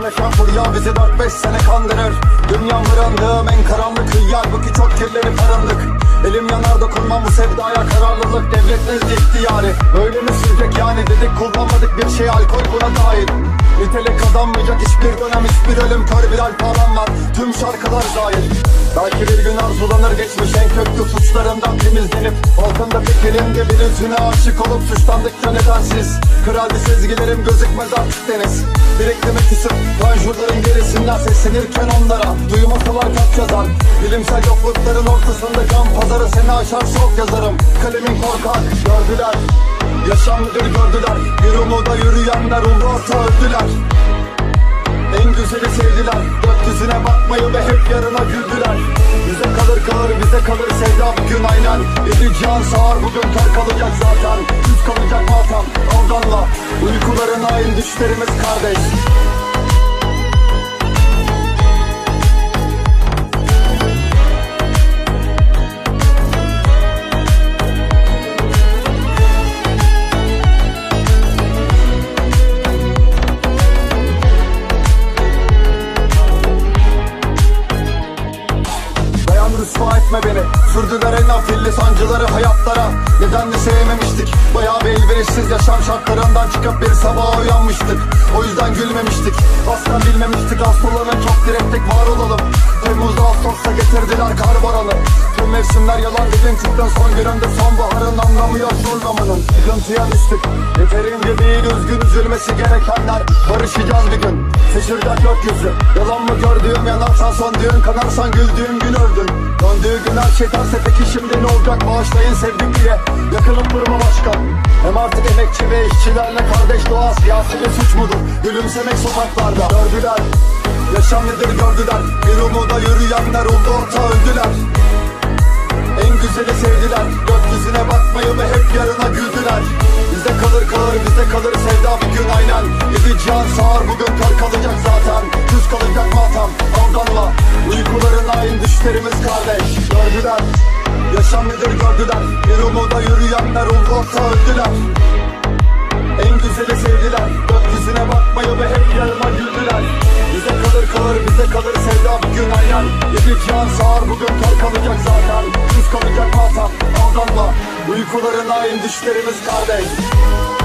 Çirkinleşen furya bizi 4-5 sene kandırır. Dünya mırandığım en karanlık hıyar. Bu ki çok kirlenip arındık. Elim yanar dokunmam bu sevdaya, kararlılık devletiniz ihtiyari. Böyle mi sürecek yani, dedik kullanmadık bir şey, alkol buna dahil. Nitelik kazanmayacak hiçbir dönem, hiçbir ölüm, kör bir alp var. Tüm şarkılar zahir. Belki bir gün arzulanır geçmiş en köklü suçlarından temizlenip altında fikrimde bir üzüne aşık olup suçlandıkça nedensiz. Kraldi sezgilerim gözükmez artık deniz. Biriktirmek isim panjurların gerisinden seslenirken onlara duymasalar kaç yazar. Bilimsel yoklukların ortasında can pazarı, seni aşar çok yazarım. Kalemin korkak gördüler, yaşam müdür gördüler. Bir umuda yürüyenler oldu orta öldüler. En güzeli sevdiler, gökyüzüne bakmayı ve hep yarına güldüler. Bize kalır bize kalır sevda bugün aynen. Yedi cihan sağır bugün, kar kalacak zaten. Düz kalacak matam aldanla. Uykuların hain düşlerimiz kardeş. Rüsva etme beni, sürdüler en afilli sancıları hayatlara. Nedenli sevmemiştik, bayağı bir elverişsiz yaşam şartlarından çıkıp bir sabaha uyanmıştık. O yüzden gülmemiştik, asla bilmemiştik. Hastalanın çok direktik, var olalım. Temmuz'da Ağustos'ta getirdiler kar baranı. Tüm mevsimler yalan dedin, çıktın son gününde sonbaharın anlamı yok zorlamanın. Sıkıntıya düştük, yeterince değil üzgün, üzülmesi gerekenler. Barışacağız bir gün, şaşıracak gökyüzü. Yalan mı gördüğüm, yanarsan son düğün, kanarsan güldüğüm gün öldün. Döndüğü gün her şey terse, peki şimdi ne olacak? Bağışlayın sevdik diye yakınıp durma başkan. Hem artık emekçi ve işçilerle kardeş doğa, siyasi bir suç mudur? Gülümsemek sokaklarda. Gördüler, yaşam nedir gördüler. Bir umuda yürüyenler oldu orta öldüler. En güzeli sevdiler, gökyüzüne bakmayı ve hep yarına güldüler. Bize kalır bize kalır sevda bugün aynen. Yedi cihan sağır bugün, kar kalacak zaten. Düz kalacak matam aldanma. Uykuların hain düşlerimiz kardeş. Gördüler, yaşam nedir gördüler. Bir umuda yürüyenler oldu orta öldüler. En güzeli sevdiler, gökyüzüne bakmayı ve hep yarına güldüler. Bize kalır sevda bugün aynen. Yedi cihan sağır bugün, kar kalacak zaten. Düz kalacak matam aldanma. Uykuların hain düşlerimiz kardeş.